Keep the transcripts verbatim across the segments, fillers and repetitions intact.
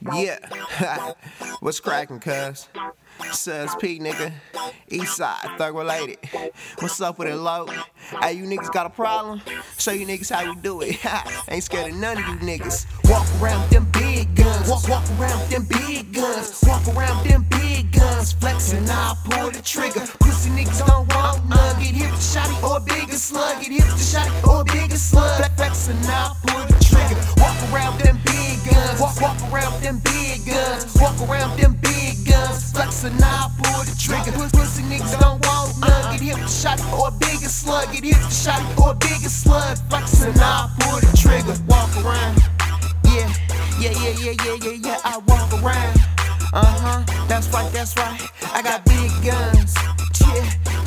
Yeah, what's crackin', cuz? Sus P, nigga. Eastside, thug related. What's up with it, low? Hey, you niggas got a problem? Show you niggas how we do it. Ain't scared of none of you niggas. Walk around with them big guns. Walk, walk around with them big guns. Walk around with them big guns. Flexin', I pull the trigger. Pussy niggas don't want none. Get hit with the shotty or a bigger slug. Get hit with the shotty or a bigger slug. Flexin', I pull the trigger. Walk around with them big guns. Walk, walk around with them big guns. Walk around with them big guns. Flexin', I pull the trigger. Pussy niggas don't want none. Get hit with the shotty or a bigger slug. Get hit with the shotty or a bigger slug. Flexin', I pull the trigger. Walk around. Yeah, yeah, yeah, yeah, yeah, yeah, yeah. I walk around. Uh huh. That's right, that's right. I got big guns. Yeah,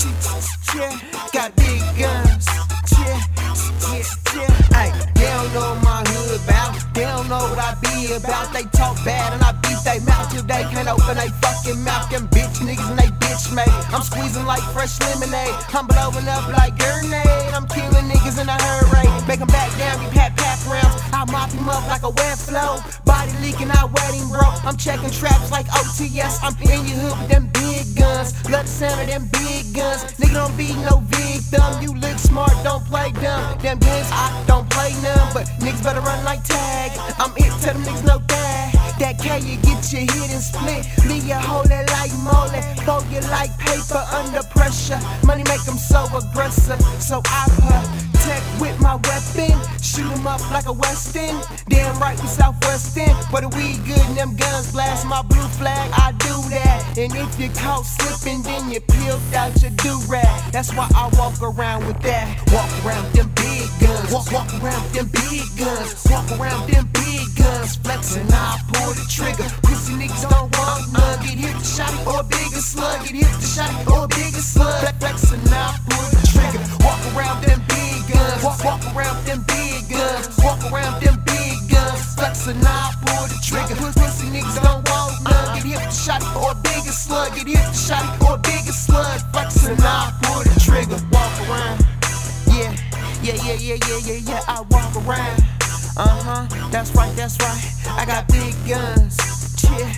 yeah, got big guns. Yeah, yeah, yeah. Hey, they don't know my hood bout. They don't know what I be about. They talk bad and I beat they mouth till they can't open they fucking mouth. Them bitch niggas and they bitch made. I'm squeezing like fresh lemonade. I'm blowing up like grenade. I'm killing niggas in a hurry. Make them back down, we pat pack rounds. I mop him up like a wet flow. Body leaking, I wet him, bro. I'm checking traps like O T S. I'm in your hood with them big guns. Love the sound of them big guns. Nigga don't be no victim. You look smart, don't play dumb. Them guns, I don't play none. But niggas better run like tag. I'm it, tell them niggas no that. That K, you get your hit and split. Leave you hold it like mole. Fold you like paper under pressure. Money make them so aggressive. So I protect with my weapon. Shoot them up like a Westin. Damn right we Southwestin. But if we good and them guns blast my blue flag, I do that. And if you caught slipping, then you peeled out your do-rag. That's why I walk around with that. Walk around with them big guns. Walk, walk around with them big guns. Walk around with them big guns. Flexin', I pull the trigger. Pussy niggas don't want none. Get hit with the shotty or a bigger slug. Get hit with the shotty or a bigger slug. Flexin', I pull the trigger. Walk around with them big guns. Walk, walk around with them big guns. Walk around with them big guns. Flexin', I pull the trigger. Pussy niggas don't want none. Get hit with the shotty or a bigger slug. Get hit with the shotty or a bigger slug. Flexin', I pull the trigger. Walk around. Yeah, yeah, yeah, yeah, yeah, yeah, yeah. I walk around. Uh huh. That's right, that's right. I got big guns. Yeah,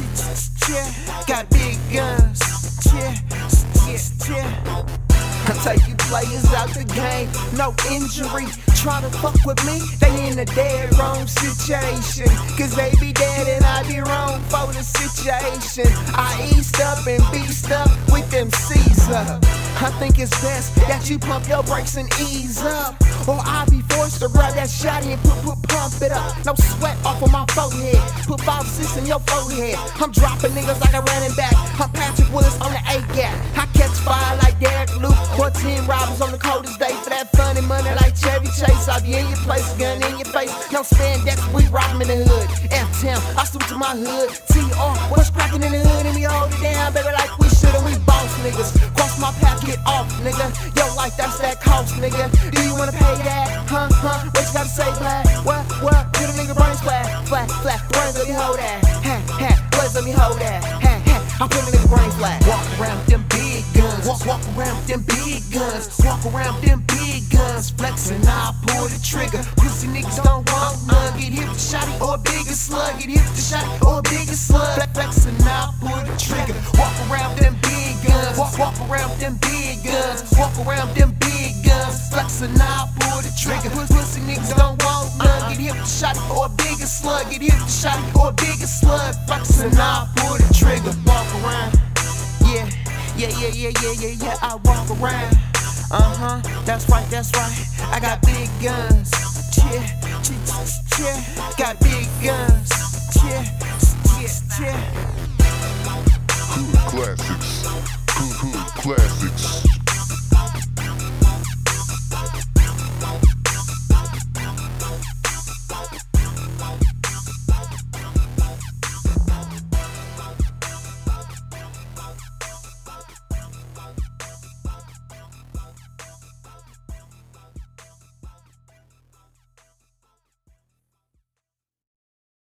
yeah, got big guns. Yeah, yeah, yeah. I take you players out the game, no injury. Try to fuck with me, they in a dead wrong situation. Cause they be dead and I be wrong for the situation. I eased up and beast up with them C's up. I think it's best that you pump your brakes and ease up. Or I'll be forced to grab that shotty and put, put, pump it up. No sweat off of my forehead, put five six in your forehead. I'm dropping niggas like a running back. I'm Patrick Willis on the A-gap. I catch fire like Derek Luke. fourteen robbers on the coldest day for that funny money like Chevy Chase. I be in your place, gun in your face. No spandex, we rock 'em in the hood. F-Town, I switch to my hood. T R, what's crackin' in the hood? And we hold it down, baby, like we should. And we boss niggas. Cross my path, get off, nigga. Yo, life, that's that cost, nigga. Do you wanna pay that? Huh, huh? What you gotta say, black? What, what? Get a nigga brains flat, flat, flat. Brains, let me hold that. Ha, ha. Brains, let me hold that. Ha, ha. I'm putting a nigga brains flat. Walk around with them big guns. Walk, walk around with them big guns. Walk around with them big guns. Flexin', I pull the trigger. Pussy niggas don't want none. Get hit with the shotty or a bigger slug. Get hit with the shotty or a bigger slug. Flexin', I pull the trigger. Walk around with them big guns. Walk, walk around with them big guns. Walk around with them big guns. Flexin', I pull the trigger. Pussy niggas don't want none. Get hit with the shotty or a bigger slug. Get hit with the shotty or a bigger slug. Flexin', I pull the trigger. Walk around. Yeah, yeah, yeah, yeah, yeah, yeah, yeah. I walk around. Uh huh. That's right, that's right. I got big guns. Yeah, yeah, yeah. Got big guns. Yeah, yeah, yeah. Hood classics. Hood, hood classics.